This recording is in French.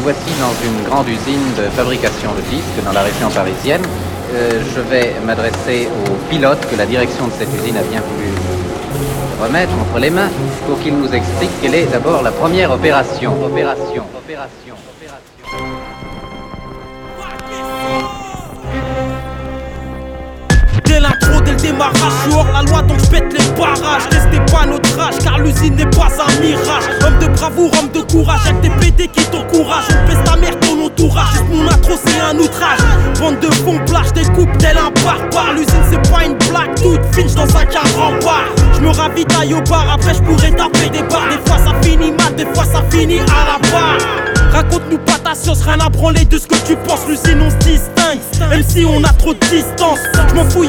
voici dans une grande usine de fabrication de disques dans la région parisienne. Je vais m'adresser au pilote que la direction de cette usine a bien voulu remettre entre les mains pour qu'il nous explique quelle est d'abord la première opération. Dès l'intro, dès le démarrage, je suis hors la loi donc je pète les barrages. Testez pas notre âge car l'usine n'est pas un mirage. Homme de bravoure, homme de courage, y'a que des PD qui t'encouragent. On pèse ta mère, ton entourage, juste mon intro c'est un outrage. Bande de fond, plage, découpe tel un barbare. L'usine c'est pas une blague, toute finche dans un carambar. Je me ravitaille au bar, après je pourrais taper des barres. Des fois ça finit mal, des fois ça finit à la barre. Raconte-nous pas ta science, rien à branler de ce que tu penses. L'usine on se distingue, même si on a trop de distance. Je m'en fous.